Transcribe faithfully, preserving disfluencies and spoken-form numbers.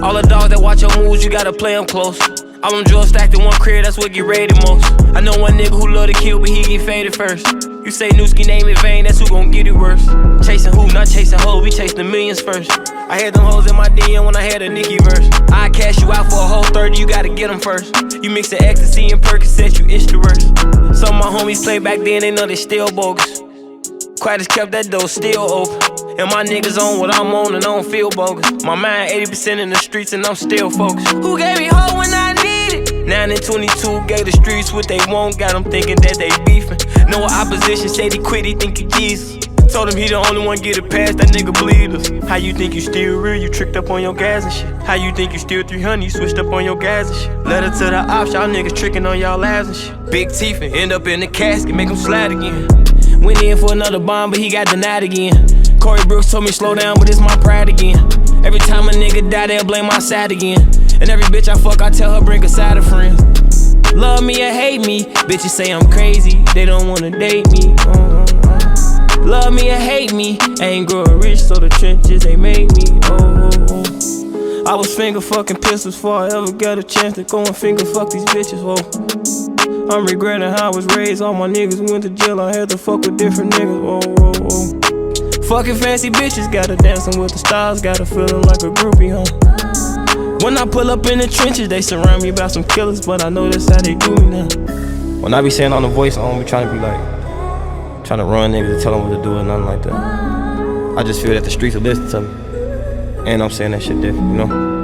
All the dogs that watch your moves, you gotta play them close. All them drugs stacked in one crib, that's what get raided most. I know one nigga who love to kill, but he get faded first. You say Newski name in vain, that's who gon' get it worse. Chasing who, not chasing hoes, we chase the millions first. I had them hoes in my D M when I had a Nicki verse. I cash you out for a whole thirty, you gotta get them first. You mix the ecstasy and Percocet, you extrovert. Some of my homies play back then, they know they still bogus. Quiet as kept, that door still open. And my niggas on what I'm on and I don't feel bogus. My mind eighty percent in the streets and I'm still focused. Who gave me hope when I need it? nine and twenty-two gave the streets what they want. Got them thinking that they beefing. No opposition, said he quit, he think he Jesus. Told him he the only one get it past, that nigga bleed us. How you think you still real? You tricked up on your gas and shit. How you think you still three hundred? You switched up on your gas and shit. Letter to the ops, y'all niggas tricking on y'all lives and shit. Big teeth and end up in the casket, make him slide again. Went in for another bomb, but he got denied again. Corey Brooks told me slow down, but it's my pride again. Every time a nigga die, they'll blame my side again. And every bitch I fuck, I tell her bring a side of friends. Love me or hate me, bitches say I'm crazy, they don't wanna date me. uh, uh. Love me or hate me, I ain't growing rich, so the trenches they made me. Oh, oh, oh. I was finger fucking pistols before I ever got a chance to go and finger fuck these bitches. Whoa. I'm regretting how I was raised. All my niggas went to jail, I had to fuck with different niggas. Whoa, whoa, whoa. Fucking fancy bitches, gotta dancing with the stars, gotta feeling like a groupie, huh? When I pull up in the trenches, they surround me by some killers, but I know that's how they do me now. When I be saying on the voice, I don't be trying to be like, trying to run niggas and tell them what to do or nothing like that. I just feel that the streets will listen to me. And I'm saying that shit different, you know?